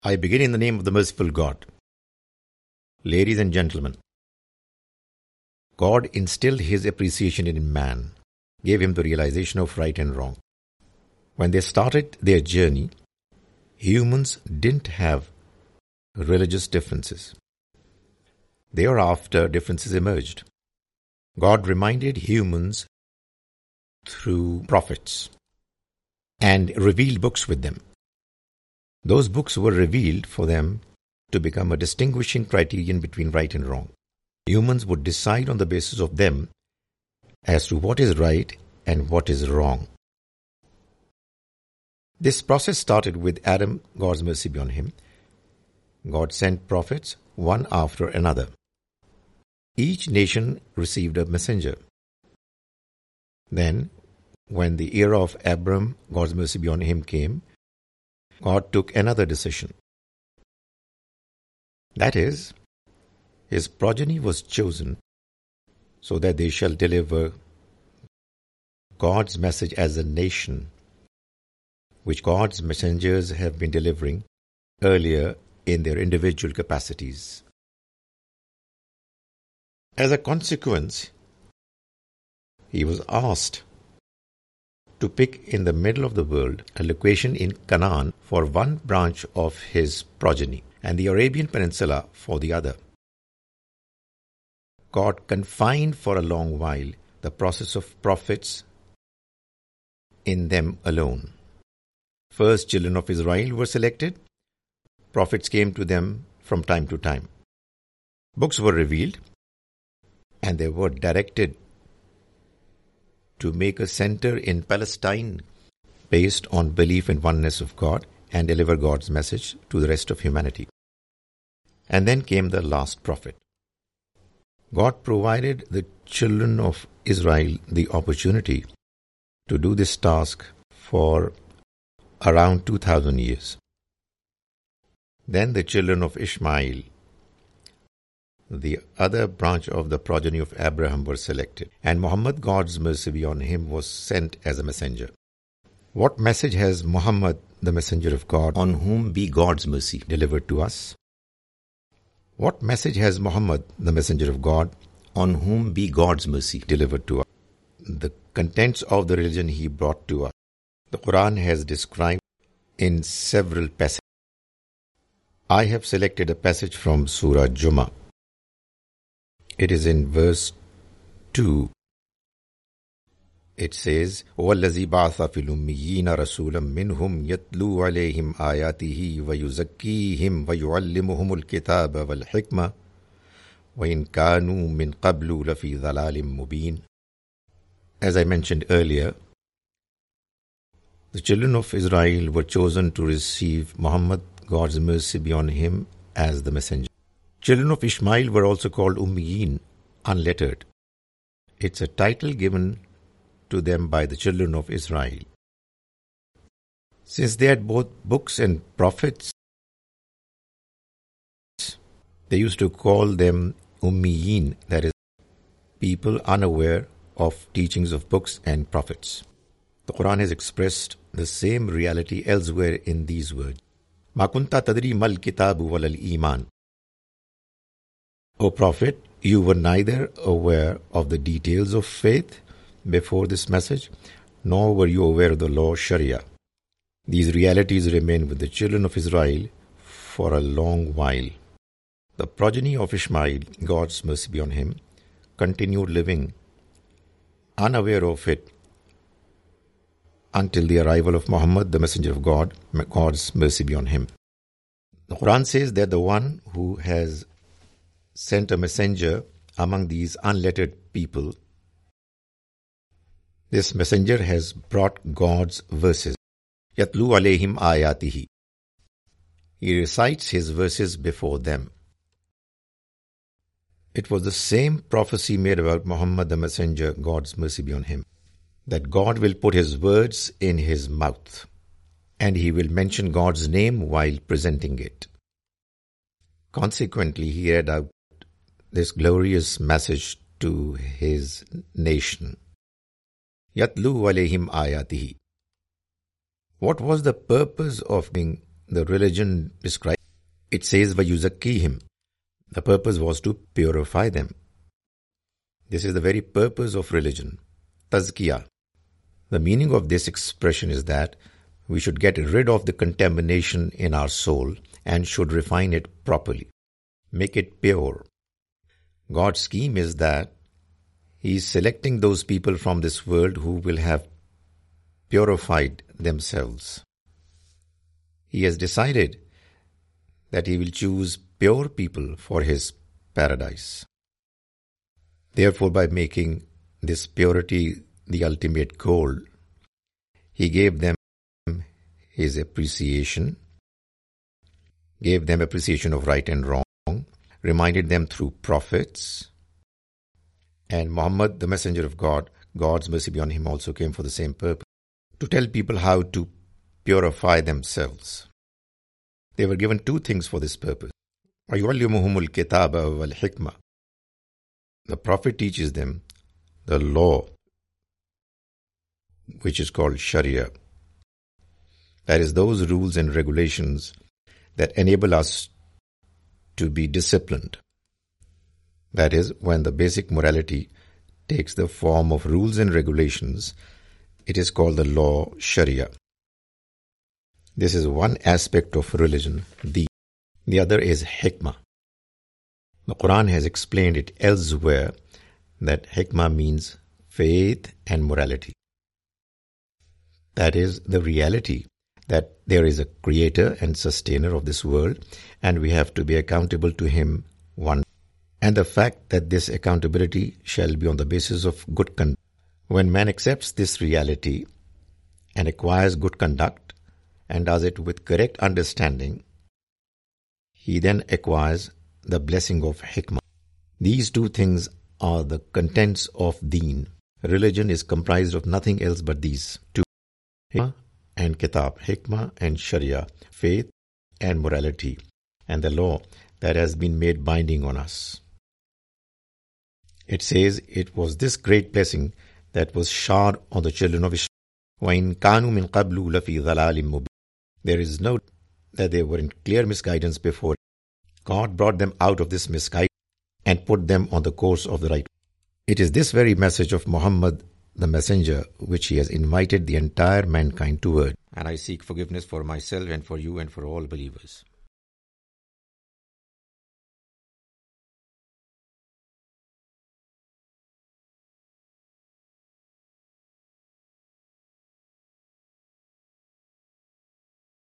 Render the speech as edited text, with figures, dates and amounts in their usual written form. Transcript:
I begin in the name of the merciful God. Ladies and gentlemen, God instilled His appreciation in man, gave him the realization of right and wrong. When they started their journey, humans didn't have religious differences. Thereafter, differences emerged. God reminded humans through prophets and revealed books with them. Those books were revealed for them to become a distinguishing criterion between right and wrong. Humans would decide on the basis of them as to what is right and what is wrong. This process started with Adam, God's mercy be on him. God sent prophets one after another. Each nation received a messenger. Then, when the era of Abram, God's mercy be on him, came, God took another decision. That is, his progeny was chosen so that they shall deliver God's message as a nation, which God's messengers have been delivering earlier in their individual capacities. As a consequence, he was asked to pick in the middle of the world a location in Canaan for one branch of his progeny and the Arabian Peninsula for the other. God confined for a long while the process of prophets in them alone. First, children of Israel were selected. Prophets came to them from time to time. Books were revealed, and they were directed to make a center in Palestine based on belief in oneness of God and deliver God's message to the rest of humanity. And then came the last prophet. God provided the children of Israel the opportunity to do this task for around 2000 years. Then the children of Ishmael, the other branch of the progeny of Abraham, were selected, and Muhammad, God's mercy be on him, was sent as a messenger. What message has Muhammad, the messenger of God, on whom be God's mercy, delivered to us? What message has Muhammad, the messenger of God, on whom be God's mercy, delivered to us? The contents of the religion he brought to us. The Quran has described in several passages. I have selected a passage from Surah Jummah. It is in verse 2. It says, وَالَّذِي بَعَثَ فِي الْأُمِّيِّينَ رَسُولًا مِّنْهُمْ يَتْلُو عَلَيْهِمْ آيَاتِهِ وَيُزَكِّيهِمْ وَيُعَلِّمُهُمُ الْكِتَابَ وَالْحِكْمَةَ وَإِنْ كَانُوا مِنْ قَبْلُ لَفِي ضَلَالٍ مُبِينٍ. As I mentioned earlier, the children of Israel were chosen to receive Muhammad, God's mercy be on him, as the messenger. Children of Ishmael were also called Ummiyin, unlettered. It's a title given to them by the children of Israel. Since they had both books and prophets, they used to call them Ummiyin, that is, people unaware of teachings of books and prophets. The Quran has expressed the same reality elsewhere in these words. مَا كُنْتَ تَدْرِي مَا الْكِتَابُ وَلَا الْإِيمَانُ. O Prophet, you were neither aware of the details of faith before this message, nor were you aware of the law Sharia. These realities remain with the children of Israel for a long while. The progeny of Ishmael, God's mercy be on him, continued living unaware of it until the arrival of Muhammad, the messenger of God, God's mercy be on him. The Quran says that the one who has sent a messenger among these unlettered people, this messenger has brought God's verses. Yatlu alayhim ayatihi. He recites his verses before them. It was the same prophecy made about Muhammad the messenger, God's mercy be on him, that God will put his words in his mouth, and he will mention God's name while presenting it. Consequently, he read out this glorious message to his nation. Yatlu alayhim ayatihi. What was the purpose of being the religion described, it says, وَيُزَكِّيهِمْ. The purpose was to purify them. This is the very purpose of religion, tazkiyah. The meaning of this expression is that we should get rid of the contamination in our soul and should refine it properly, make it pure. God's scheme is that He is selecting those people from this world who will have purified themselves. He has decided that He will choose pure people for His paradise. Therefore, by making this purity the ultimate goal, He gave them His appreciation, gave them appreciation of right and wrong, reminded them through prophets, and Muhammad, the messenger of God, God's mercy be on him, also came for the same purpose, to tell people how to purify themselves. They were given two things for this purpose. وَيُعَلِّمُهُمُ الْكِتَابَ وَالْحِكْمَةَ. The Prophet teaches them the law, which is called Sharia. That is, those rules and regulations that enable us to be disciplined. That is, when the basic morality takes the form of rules and regulations, it is called the law Sharia. This is one aspect of religion. The other is hikmah. The Quran has explained it elsewhere that hikmah means faith and morality. That is, the reality that there is a creator and sustainer of this world and we have to be accountable to Him one. And the fact that this accountability shall be on the basis of good conduct. When man accepts this reality and acquires good conduct and does it with correct understanding, he then acquires the blessing of hikmah. These two things are the contents of deen. Religion is comprised of nothing else but these two. Hikmah and kitab, hikmah and sharia, faith and morality, and the law that has been made binding on us. It says it was this great blessing that was showered on the children of Israel. وَإِن كَانُوا مِن قَبْلُ لَفِي ضَلَالٍ مُبِينٍ. There is no doubt that they were in clear misguidance before. God brought them out of this misguidance and put them on the course of the right. It is this very message of Muhammad, the messenger, which he has invited the entire mankind toward. And I seek forgiveness for myself and for you and for all believers.